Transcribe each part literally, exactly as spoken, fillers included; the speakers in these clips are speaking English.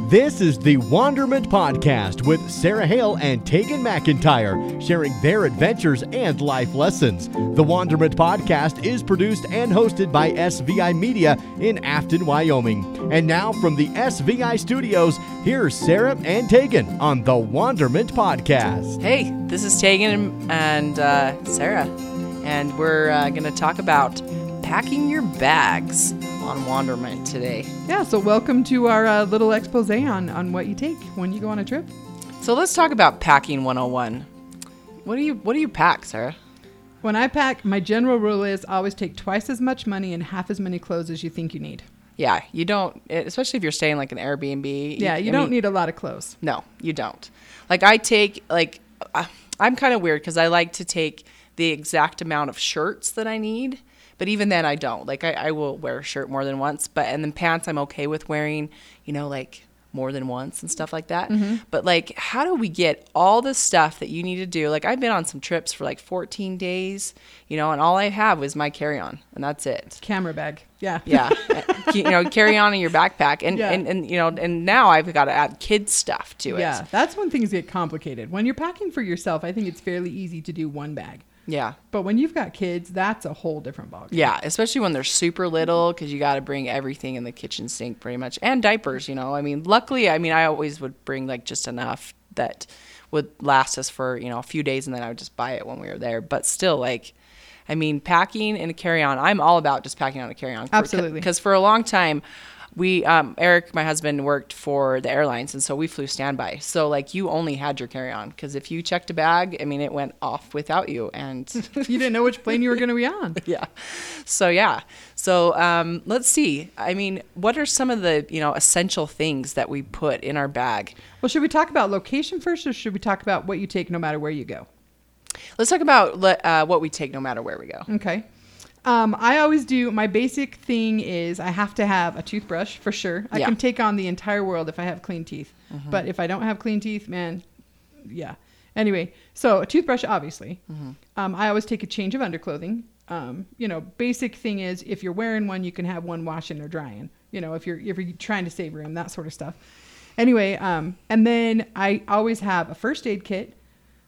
This is the Wanderment Podcast with Sarah Hale and Tegan McIntyre, sharing their adventures and life lessons. The Wanderment Podcast is produced and hosted by S V I Media in Afton, Wyoming. And now from the S V I studios, here's Sarah and Tegan on the Wanderment Podcast. Hey, this is Tegan and uh, Sarah, and we're uh, going to talk about packing your bags on Wanderment today. Yeah, so welcome to our uh, little expose on, on what you take when you go on a trip. So let's talk about packing one oh one. What do you what do you pack, Sarah? When I pack, my general rule is always take twice as much money and half as many clothes as you think you need. Yeah, you don't, especially if you're staying like an Airbnb. Yeah, you I don't mean, need a lot of clothes. No, you don't. Like I take, like, I'm kind of weird because I like to take the exact amount of shirts that I need. But even then I don't. Like I, I will wear a shirt more than once. But and then pants I'm okay with wearing, you know, like more than once and stuff like that. Mm-hmm. But like, how do we get all the stuff that you need to do? Like I've been on some trips for like fourteen days, you know, and all I have was my carry-on and that's it. Camera bag. Yeah. Yeah. You know, carry on in your backpack. And, yeah. and, and, you know, and now I've got to add kids stuff to it. Yeah. That's when things get complicated. When you're packing for yourself, I think it's fairly easy to do one bag. Yeah. But when you've got kids, that's a whole different ballgame. Yeah, especially when they're super little because you got to bring everything in the kitchen sink pretty much. And diapers, you know. I mean, luckily, I mean, I always would bring like just enough that would last us for, you know, a few days and then I would just buy it when we were there. But still, like, I mean, packing in a carry-on, I'm all about just packing on a carry-on. Absolutely. Because for a long time, we, um, Eric, my husband, worked for the airlines, and so we flew standby. So, like, you only had your carry-on, because if you checked a bag, I mean, it went off without you, and you didn't know which plane you were going to be on. Yeah. So, yeah. So, um, let's see. I mean, what are some of the, you know, essential things that we put in our bag? Well, should we talk about location first, or should we talk about what you take no matter where you go? Let's talk about uh, what we take no matter where we go. Okay. Um, I always do, my basic thing is I have to have a toothbrush for sure. I yeah. can take on the entire world if I have clean teeth. Mm-hmm. But if I don't have clean teeth, man, yeah. Anyway, so a toothbrush, obviously. Mm-hmm. Um, I always take a change of underclothing. Um, you know, basic thing is if you're wearing one, you can have one washing or drying. You know, if you're, if you're trying to save room, that sort of stuff. Anyway, um, and then I always have a first aid kit.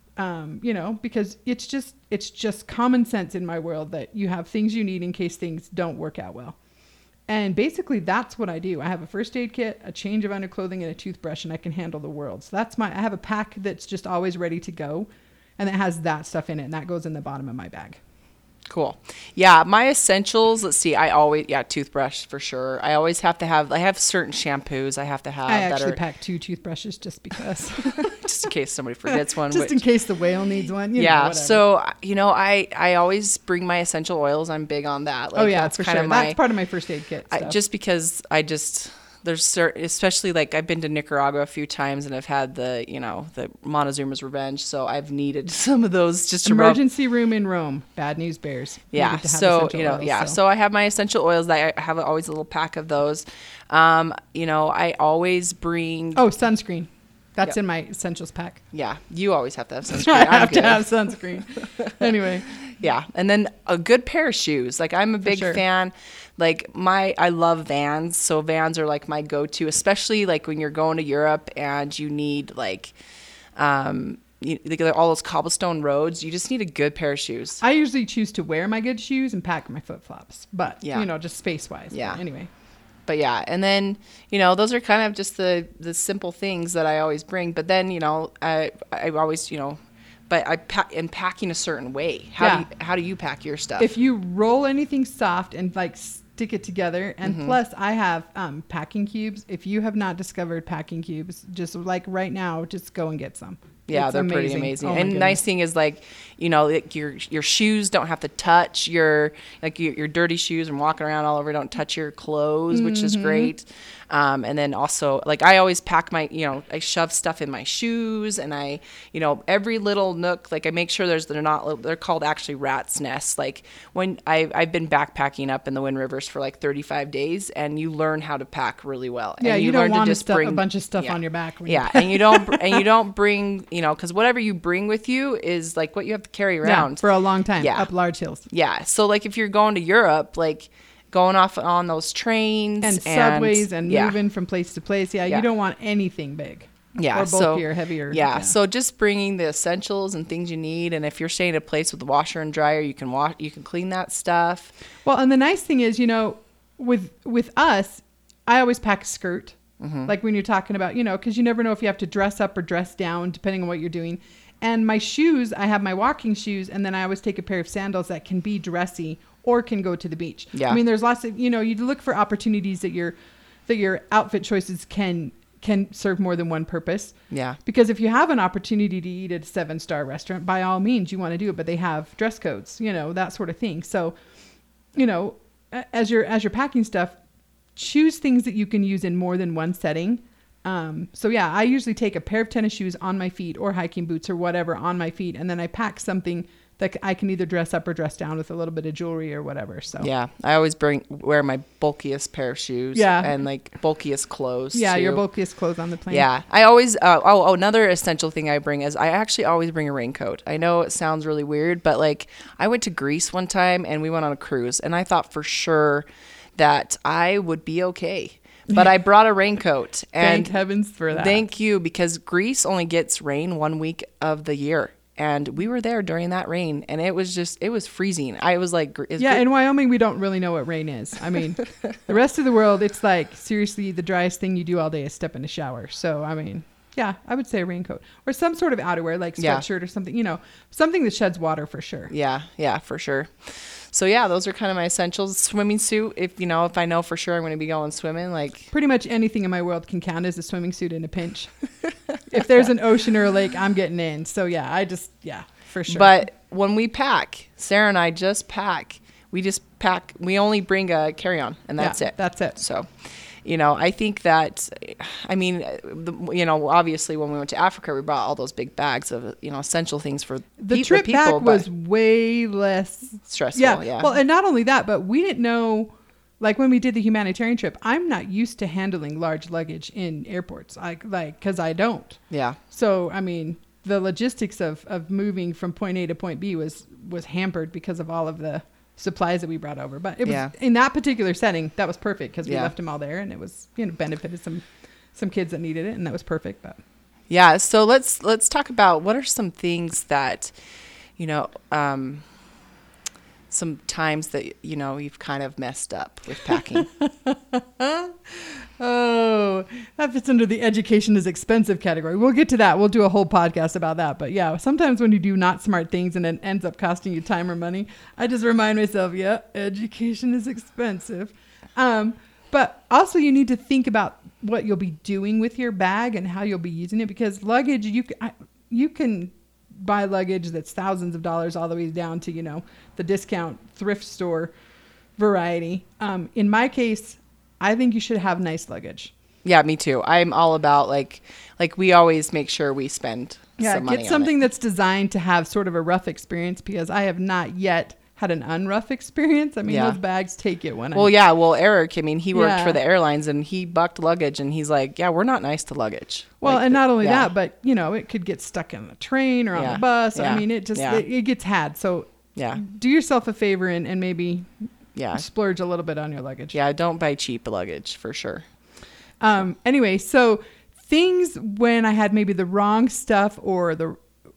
Um, you know, because it's just, it's just common sense in my world that you have things you need in case things don't work out well. And basically that's what I do. I have a first aid kit, a change of underclothing, and a toothbrush, and I can handle the world. So that's my, I have a pack that's just always ready to go, and it has that stuff in it, and that goes in the bottom of my bag. Cool. Yeah, my essentials, let's see, I always, yeah, toothbrush for sure. I always have to have, I have certain shampoos I have to have. I that actually are, pack two toothbrushes just because. just in case somebody forgets one. just which, in case the whale needs one. You yeah, know, so, you know, I, I always bring my essential oils. I'm big on that. Like, oh, yeah, that's for kind sure. of my, that's part of my first aid kit I, stuff. just because I just... There's certain, especially like I've been to Nicaragua a few times and I've had the, you know, the Montezuma's Revenge. So I've needed some of those just to emergency rub. Room in Rome. Bad news bears. Yeah. So, you know, oils, yeah. So. so I have my essential oils that I have always a little pack of those. Um, you know, I always bring. Oh, sunscreen. That's yep. in my essentials pack. Yeah. You always have to have sunscreen. I have I'm to good. have sunscreen. Anyway. Yeah. And then a good pair of shoes. Like I'm a big sure. fan. Like my, I love Vans. So Vans are like my go-to, especially like when you're going to Europe and you need like, um, you, like all those cobblestone roads. You just need a good pair of shoes. I usually choose to wear my good shoes and pack my flip-flops, but yeah. you know, just space-wise. Yeah. But anyway. But yeah, and then, you know, those are kind of just the, the simple things that I always bring. But then, you know, I, I always, you know, but I pack in packing a certain way. How yeah. do you, how do you pack your stuff? If you roll anything soft and like stick it together, and mm-hmm. plus I have um, packing cubes. If you have not discovered packing cubes, just like right now, just go and get some. Yeah, it's they're amazing. pretty amazing. Oh, and the nice thing is like, you know, like your your shoes don't have to touch your like your, your dirty shoes and walking around all over don't touch your clothes, mm-hmm. which is great. Um, and then also like I always pack my, you know, I shove stuff in my shoes and I, you know, every little nook, like I make sure there's, they're not, they're called actually rat's nests. Like when I, I've been backpacking up in the Wind Rivers for like thirty-five days and you learn how to pack really well. Yeah. And You, you don't learn want to to just stuff bring a bunch of stuff yeah. on your back. When Yeah. you and you don't, and you don't bring, you know, cause whatever you bring with you is like what you have to carry around yeah, for a long time yeah. up large hills. Yeah. So like if you're going to Europe, like going off on those trains and, and subways and yeah. moving from place to place. Yeah, Yeah. you don't want anything big. Yeah, or bulky so, or heavier. Yeah, so just bringing the essentials and things you need, and if you're staying at a place with a washer and dryer, you can wash, you can clean that stuff. Well, and the nice thing is, you know, with with us, I always pack a skirt. Mm-hmm. Like when you're talking about, you know, because you never know if you have to dress up or dress down depending on what you're doing. And my shoes, I have my walking shoes, and then I always take a pair of sandals that can be dressy or can go to the beach. Yeah. I mean, there's lots of, you know, you look for opportunities that your that your outfit choices can. can serve more than one purpose. Yeah. Because if you have an opportunity to eat at a seven star restaurant, by all means you want to do it, but they have dress codes, you know, that sort of thing. So, you know, as you're, as you're packing stuff, choose things that you can use in more than one setting. Um, so yeah, I usually take a pair of tennis shoes on my feet or hiking boots or whatever on my feet. And then I pack something that I can either dress up or dress down with a little bit of jewelry or whatever. So yeah, I always bring wear my bulkiest pair of shoes. Yeah. And like bulkiest clothes. Yeah, too. your bulkiest clothes on the plane. Yeah, I always. Uh, oh, oh, another essential thing I bring is I actually always bring a raincoat. I know it sounds really weird, but like I went to Greece one time and we went on a cruise, and I thought for sure that I would be okay. But I brought a raincoat. And thank heavens for that. Thank you, because Greece only gets rain one week of the year. And we were there during that rain, and it was just, it was freezing. I was like, is yeah, Gre- in Wyoming, we don't really know what rain is. I mean, the rest of the world, it's like, seriously, the driest thing you do all day is step in a shower. So, I mean, yeah, I would say a raincoat or some sort of outerwear, like sweatshirt yeah. or something, you know, something that sheds water for sure. Yeah, yeah, for sure. So yeah, those are kind of my essentials. Swimming suit, if you know, if I know for sure I'm going to be going swimming, like pretty much anything in my world can count as a swimming suit in a pinch. If there's an ocean or a lake, I'm getting in. So yeah, I just, yeah, for sure. But when we pack, Sarah and I just pack. We just pack. We only bring a carry-on, and that's yeah, it. That's it. So, you know, I think that, I mean, the, you know, obviously when we went to Africa, we brought all those big bags of, you know, essential things for the pe- trip people. back was way less stressful. Yeah. yeah. Well, and not only that, but we didn't know, like when we did the humanitarian trip, I'm not used to handling large luggage in airports. Like, like, cause I don't. Yeah. So, I mean, the logistics of, of moving from point A to point B was, was hampered because of all of the supplies that we brought over. But it was yeah. in that particular setting, that was perfect because we yeah. left them all there, and it was, you know, benefited some, some kids that needed it, and that was perfect. But yeah. So let's, let's talk about what are some things that, you know, um, some times that, you know, you've kind of messed up with packing. Oh, that fits under the education is expensive category. We'll get to that. We'll do a whole podcast about that. But yeah, sometimes when you do not smart things and it ends up costing you time or money, I just remind myself, yeah, education is expensive. Um, but also you need to think about what you'll be doing with your bag and how you'll be using it, because luggage, you can, I, you can buy luggage that's thousands of dollars all the way down to, you know, the discount thrift store variety. Um, in my case, I think you should have nice luggage. Yeah, me too. I'm all about like, like we always make sure we spend yeah, some money get something on it. that's designed to have sort of a rough experience, because I have not yet had an unrough experience. I mean, Yeah. those bags take it when Well, I... yeah. Well, Eric, I mean, he worked Yeah. for the airlines and he bucked luggage, and he's like, yeah, we're not nice to luggage. Well, Like, and not only yeah. that, but, you know, it could get stuck in the train or on Yeah. the bus. Yeah. I mean, it just, Yeah. it, it gets had. So Yeah. do yourself a favor and, and maybe Yeah. splurge a little bit on your luggage. Yeah. Don't buy cheap luggage for sure. Um, anyway, so things when I had maybe the wrong stuff or the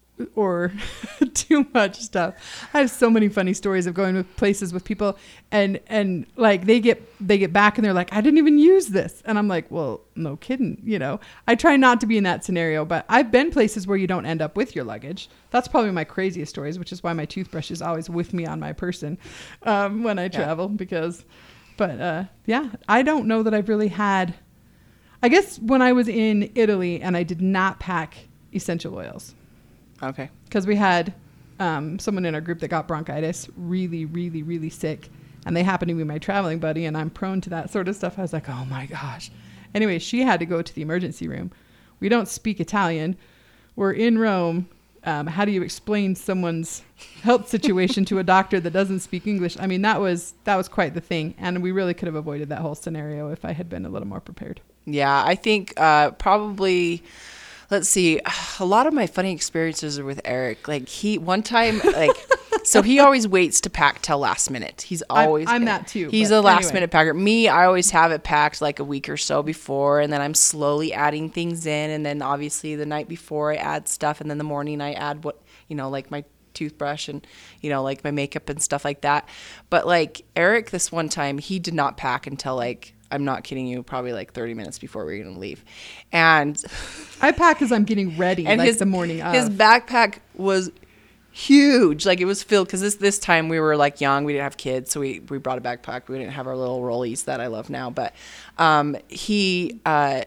or too much stuff. I have so many funny stories of going with places with people and and like they get they get back and they're like, I didn't even use this. And I'm like, well, no kidding, you know. I try not to be in that scenario, but I've been places where you don't end up with your luggage. That's probably my craziest stories, which is why my toothbrush is always with me on my person um, when I travel, yeah. because but uh, yeah, I don't know that I've really had. I guess when I was in Italy and I did not pack essential oils. Okay. Because we had um, someone in our group that got bronchitis really, really, really sick. And they happened to be my traveling buddy. And I'm prone to that sort of stuff. I was like, oh, my gosh. Anyway, she had to go to the emergency room. We don't speak Italian. We're in Rome. Um, how do you explain someone's health situation to a doctor that doesn't speak English? I mean, that was that was quite the thing. And we really could have avoided that whole scenario if I had been a little more prepared. Yeah, I think uh, probably... Let's see. A lot of my funny experiences are with Eric. Like he, one time, like So he always waits to pack till last minute. He's always. I'm, I'm that too. He's a last anyway. minute packer. Me, I always have it packed like a week or so before, and then I'm slowly adding things in, and then obviously the night before I add stuff, and then the morning I add what you know, like my toothbrush and you know, like my makeup and stuff like that. But like Eric, this one time he did not pack until like. I'm not kidding you, probably like thirty minutes before we were going to leave. And I pack as I'm getting ready, and like his, the morning of. His backpack was huge. Like it was filled because this this time we were like young. We didn't have kids, so we, we brought a backpack. We didn't have our little rollies that I love now. But um, he uh,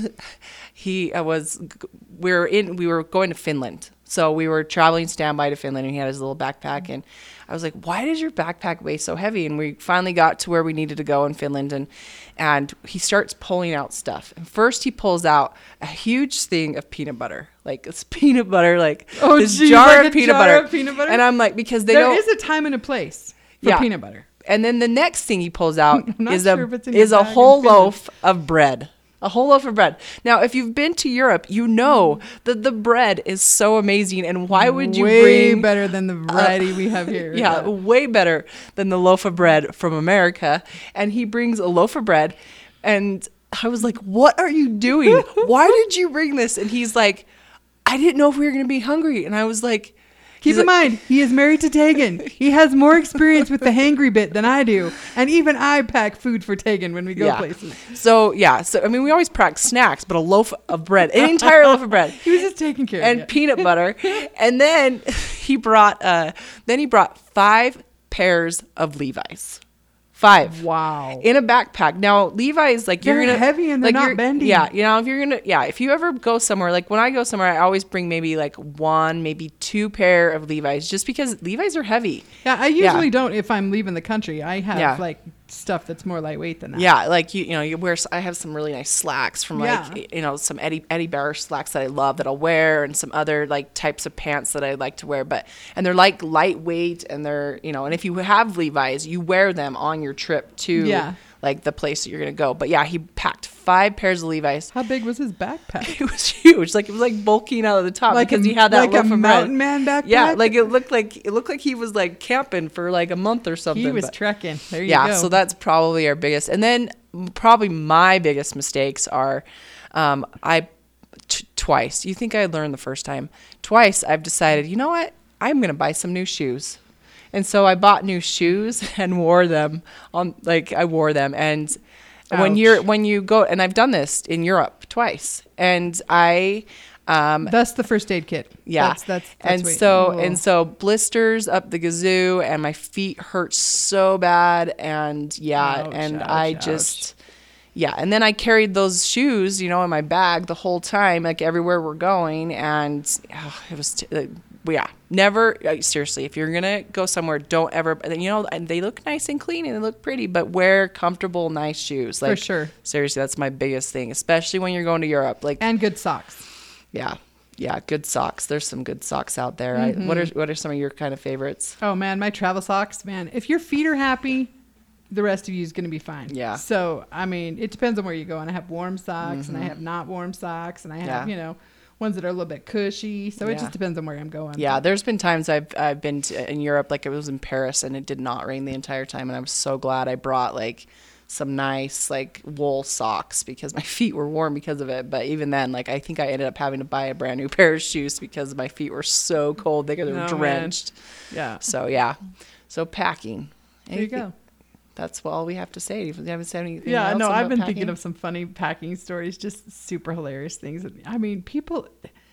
he uh, was we were in we were going to Finland. So we were traveling standby to Finland, and he had his little backpack. And I was like, why does your backpack weigh so heavy? And we finally got to where we needed to go in Finland. And and he starts pulling out stuff. And first he pulls out a huge thing of peanut butter. Like it's peanut butter, like oh, this geez, jar, like of, peanut jar butter. of peanut butter. And I'm like, because they there don't. There is a time and a place for yeah. peanut butter. And then the next thing he pulls out is sure a a is a whole loaf of bread. A whole loaf of bread. Now, if you've been to Europe, you know that the bread is so amazing. And why would you way bring... Way better than the variety uh, we have here. Yeah, yeah, way better than the loaf of bread from America. And he brings a loaf of bread. And I was like, what are you doing? Why did you bring this? And he's like, I didn't know if we were going to be hungry. And I was like... Keep in like, mind, he is married to Tegan. He has more experience with the hangry bit than I do. And even I pack food for Tegan when we go yeah. places. So, yeah. So, I mean, we always pack snacks, but a loaf of bread, an entire loaf of bread. He was just taking care and of it. peanut butter. And then he brought, uh, then he brought five pairs of Levi's. Five. Wow. In a backpack. Now, Levi's, like, they're you're going to... heavy and they're like, not bendy. Yeah, you know, if you're going to... Yeah, if you ever go somewhere, like, when I go somewhere, I always bring maybe, like, one, maybe two pair of Levi's, just because Levi's are heavy. Yeah, I usually yeah. don't if I'm leaving the country. I have, yeah. like, stuff that's more lightweight than that. Yeah, like, you you know, you wear... I have some really nice slacks from, like, yeah. you know, some Eddie, Eddie Bauer slacks that I love that I'll wear, and some other, like, types of pants that I like to wear. But... And they're, like, lightweight, and they're, you know... And if you have Levi's, you wear them on your trip to... Yeah. like the place that you're going to go. But yeah, he packed five pairs of Levi's. How big was his backpack? It was huge. Like it was like bulking out of the top like because a, he had that like loaf a of mountain bread. man backpack. Yeah, like it looked like it looked like he was like camping for like a month or something. He was but, trekking. There you yeah, go. so that's probably our biggest. And then probably my biggest mistakes are um, I t- twice. You think I learned the first time? Twice I've decided, you know what? I'm going to buy some new shoes. And so I bought new shoes and wore them on like I wore them and Ouch. when you're when you go and I've done this in Europe twice and I um that's the first aid kit. Yeah. That's that's, that's and wait. so Whoa. and so blisters up the gazoo and my feet hurt so bad and yeah Ouch, and ouch, I ouch. just yeah, and then I carried those shoes, you know, in my bag the whole time, like everywhere we're going, and oh, it was, t- uh, yeah, never, uh, seriously, if you're gonna go somewhere, don't ever, you know, and they look nice and clean and they look pretty, but wear comfortable, nice shoes. Like, for sure. Seriously, that's my biggest thing, especially when you're going to Europe. Like, and good socks. Yeah, yeah, good socks. There's some good socks out there. Mm-hmm. I, what are what are some of your kind of favorites? Oh man, my travel socks, man. If your feet are happy, the rest of you is going to be fine. Yeah. So, I mean, it depends on where you go. And I have warm socks Mm-hmm. and I have not warm socks and I have, Yeah. you know, ones that are a little bit cushy. So Yeah. it just depends on where I'm going. Yeah, there's been times I've I've been to, in Europe, like it was in Paris, and it did not rain the entire time, and I was so glad I brought like some nice like wool socks because my feet were warm because of it. But even then, like I think I ended up having to buy a brand new pair of shoes because my feet were so cold they were Oh, drenched. man. Yeah. So yeah, so packing. There you go. That's all we have to say. You haven't said anything Yeah, else no, about I've been packing? thinking of some funny packing stories, just super hilarious things. I mean, people,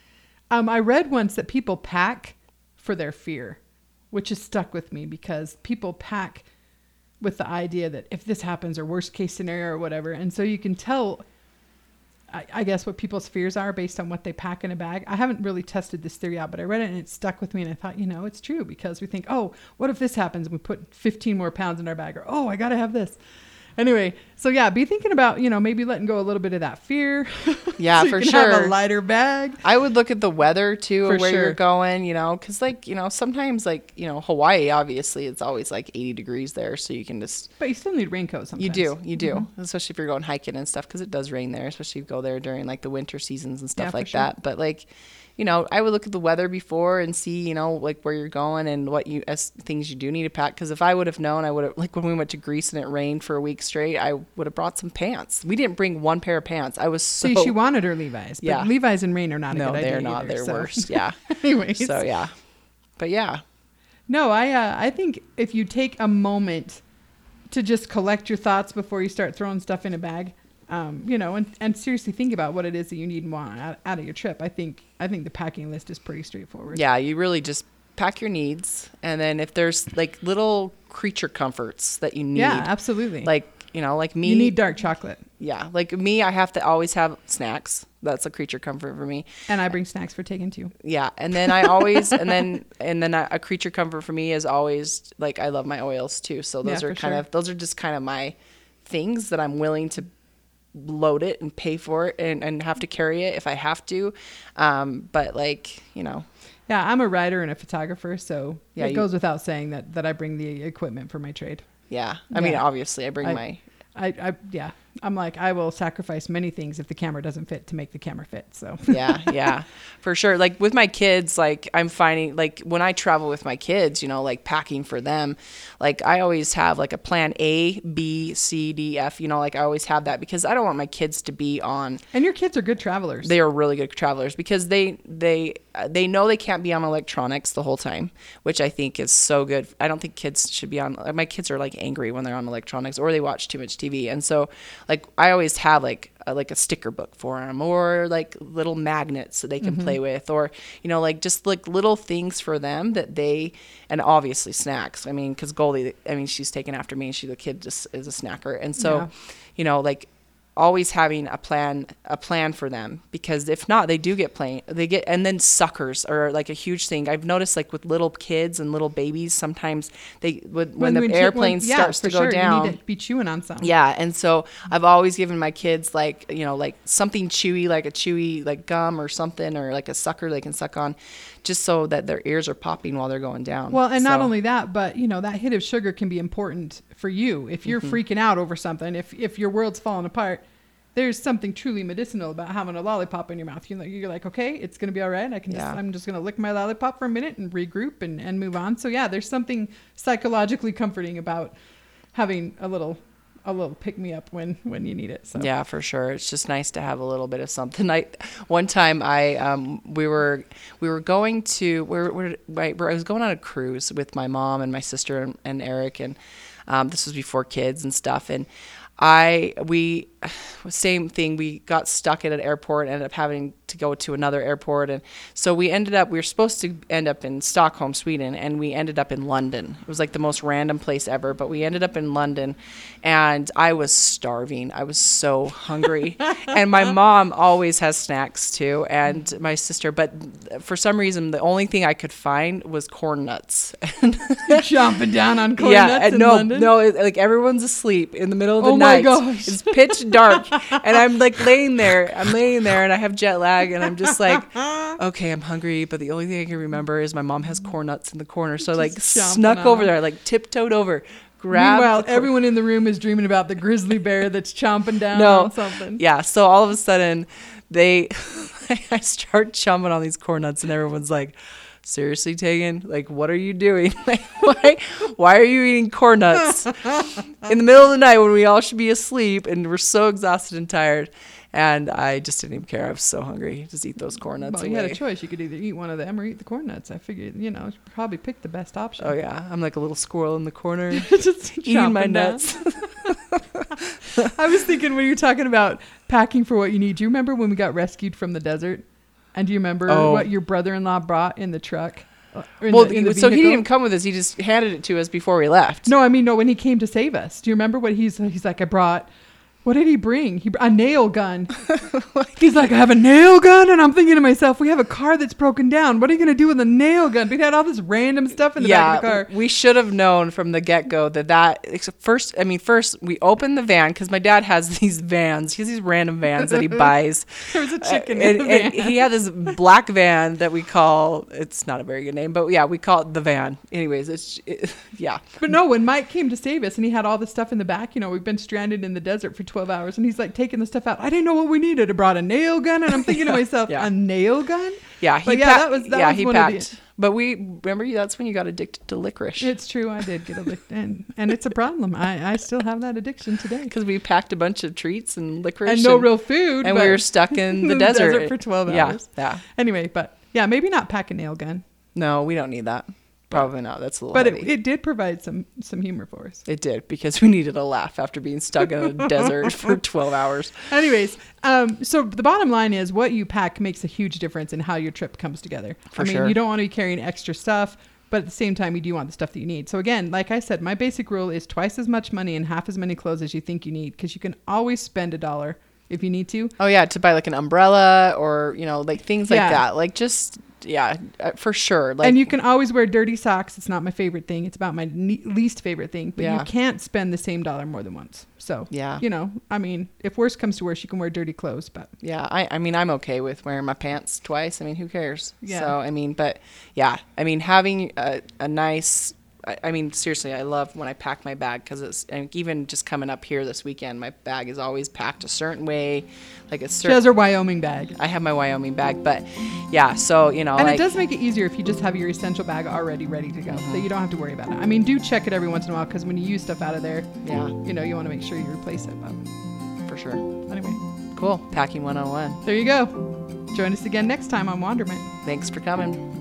um, I read once that people pack for their fear, which has stuck with me because people pack with the idea that if this happens or worst case scenario or whatever. And so you can tell, I, I guess, what people's fears are based on what they pack in a bag. I haven't really tested this theory out, but I read it and it stuck with me. And I thought, you know, it's true because we think, oh, what if this happens? And we put fifteen more pounds in our bag, or, oh, I got to have this. Anyway, so yeah, be thinking about, you know, maybe letting go a little bit of that fear. Yeah, so for you can sure. have a lighter bag. I would look at the weather too, For or where sure. you're going, you know, because like, you know, sometimes like, you know, Hawaii, obviously it's always like eighty degrees there. So you can just, But you still need raincoat sometimes. you do, you do, Mm-hmm. especially if you're going hiking and stuff, because it does rain there, especially if you go there during like the winter seasons and stuff Yeah, for like sure. that. But like, you know, I would look at the weather before and see, you know, like where you're going and what you as things you do need to pack. Because if I would have known, I would have, like when we went to Greece and it rained for a week straight, I would have brought some pants. We didn't bring one pair of pants. I was so. See, she wanted her Levi's, but Yeah. Levi's and rain are not a No, good idea. they're not. either, They're so. worse. Yeah. Anyways. So yeah, but yeah. No, I uh, I think if you take a moment to just collect your thoughts before you start throwing stuff in a bag, um, you know, and, and seriously think about what it is that you need and want out, out of your trip. I think I think the packing list is pretty straightforward. Yeah, you really just pack your needs, and then if there's like little creature comforts that you need, Yeah, absolutely. like you know, like me, you need dark chocolate, yeah, like me, I have to always have snacks. That's a creature comfort for me. and I bring snacks for taking too. Yeah, and then I always, and then and then a, a creature comfort for me is always like I love my oils too. So those Yeah, are for kind sure. of those are just kind of my things that I'm willing to load it and pay for it and, and have to carry it if I have to. Um, but like you know, Yeah, I'm a writer and a photographer, so Yeah, it you- goes without saying that that I bring the equipment for my trade. yeah. I mean, Yeah. obviously, I bring I- my. I, I yeah, I'm like I will sacrifice many things if the camera doesn't fit to make the camera fit. So yeah, yeah, for sure. Like with my kids, like I'm finding like when I travel with my kids, you know, like packing for them, like I always have like a plan A, B, C, D, F, you know, like I always have that because I don't want my kids to be on. and your kids are good travelers. They are really good travelers because they they uh, they know they can't be on electronics the whole time, which I think is so good. I don't think kids should be on. My kids are like angry when they're on electronics or they watch too much T V, and so like I always have like a, like a sticker book for them or like little magnets that they can play with, or you know like just like little things for them that they and obviously snacks. I mean, because Goldie, I mean she's taken after me. She the kid just is a snacker, and so Yeah. you know like. Always having a plan, a plan for them, because if not, they do get plain. They get, and then suckers are like a huge thing. I've noticed like with little kids and little babies, sometimes they when, when, the when- airplane when- yeah, starts for to go sure, down. you need to be chewing on something. Yeah, and so I've always given my kids like you know like something chewy, like a chewy like gum or something, or like a sucker they can suck on, just so that their ears are popping while they're going down. Well, and not So- only that, but you know that hit of sugar can be important for you if you're Mm-hmm. freaking out over something. If if your world's falling apart, there's something truly medicinal about having a lollipop in your mouth. You're like, you're like, okay, it's gonna be all right. I can just, Yeah. I'm just gonna lick my lollipop for a minute and regroup and, and move on. So yeah, there's something psychologically comforting about having a little a little pick me up when when you need it. So Yeah, for sure. It's just nice to have a little bit of something. I one time I um we were we were going to we're we're I was going on a cruise with my mom and my sister and, and Eric, and um this was before kids and stuff, and I we same thing. We got stuck at an airport, ended up having to go to another airport, and so we ended up. We were supposed to end up in Stockholm, Sweden, and we ended up in London. It was like the most random place ever, but we ended up in London, and I was starving. I was so hungry, and my mom always has snacks too, and my sister. But for some reason, the only thing I could find was corn nuts. You're chomping down on corn yeah, nuts and in no, London. no, it, like everyone's asleep in the middle of the Oh my night. gosh. It's pitch dark, and I'm like laying there. I'm laying there, and I have jet lag, and I'm just like, okay, I'm hungry, but the only thing I can remember is my mom has corn nuts in the corner. So I like Just chomping snuck on over them. there, like tiptoed over, grabbed. Meanwhile, the corn- everyone in the room is dreaming about the grizzly bear that's chomping down No. on something. Yeah, so all of a sudden, they, I start chomping on these corn nuts, and everyone's like, seriously, Tegan? Like, what are you doing? Like, why, why are you eating corn nuts in the middle of the night when we all should be asleep and we're so exhausted and tired? And I just didn't even care. I was so hungry. Just eat those corn nuts Well, away. you had a choice. You could either eat one of them or eat the corn nuts. I figured, you know, probably pick the best option. Oh yeah, I'm like a little squirrel in the corner Just eating my chomping down. nuts. I was thinking when you were talking about packing for what you need. Do you remember when we got rescued from the desert? And do you remember Oh. what your brother-in-law brought in the truck? Uh, or in Well, the, in the so he didn't vehicle? even come with us. He just handed it to us before we left. No, I mean, no, when he came to save us. Do you remember what he's he's like, I brought, what did he bring? He br- A nail gun. He's like, I have a nail gun? And I'm thinking to myself, we have a car that's broken down. What are you going to do with a nail gun? We had all this random stuff in the yeah, back of the car. we should have known from the get-go that that except first. I mean, first we opened the van because my dad has these vans. He has these random vans that he buys. There was a chicken Uh, in and, the van. and he had this black van that we call. It's not a very good name, but yeah, we call it the van. Anyways, it's it, yeah. But no, when Mike came to save us and he had all the stuff in the back, you know, we've been stranded in the desert for twelve twelve hours. And he's like taking the stuff out. I didn't know what we needed. I brought a nail gun. And I'm thinking yeah, to myself, yeah. a nail gun? Yeah, he but yeah, packed. that was, that yeah, was he one packed. of the, But we remember you. That's when you got addicted to licorice. It's true. I did get addicted. And, and it's a problem. I, I still have that addiction today. Because we packed a bunch of treats and licorice. And no real food. And we were stuck in the desert. desert for twelve yeah, hours. Yeah. Anyway, but yeah, maybe not pack a nail gun. No, we don't need that. Probably not. That's a little But heavy. it, it did provide some some humor for us. It did, because we needed a laugh after being stuck in a desert for twelve hours. Anyways, um, so the bottom line is what you pack makes a huge difference in how your trip comes together. For I mean, sure. you don't want to be carrying extra stuff, but at the same time, you do want the stuff that you need. So again, like I said, my basic rule is twice as much money and half as many clothes as you think you need, because you can always spend a dollar if you need to. Oh, yeah, to buy like an umbrella or, you know, like things like Yeah. that. Like just, yeah, uh, for sure. Like, And you can always wear dirty socks. It's not my favorite thing. It's about my ne- least favorite thing. But Yeah. you can't spend the same dollar more than once. So, Yeah. you know, I mean, if worse comes to worse, you can wear dirty clothes. But yeah, I, I mean, I'm okay with wearing my pants twice. I mean, who cares? Yeah. So, I mean, but yeah, I mean, having a, a nice, I, I mean, seriously, I love when I pack my bag, because it's, and even just coming up here this weekend, my bag is always packed a certain way, like a she certain, has her Wyoming bag. I have my Wyoming bag, but yeah, so, you know, And like, it does make it easier if you just have your essential bag already ready to go, Mm-hmm. that you don't have to worry about it. I mean, do check it every once in a while, because when you use stuff out of there, yeah, you know, you want to make sure you replace it. But for sure. anyway, Cool. Packing one oh one. there you go. Join us again next time on Wanderment. Thanks for coming.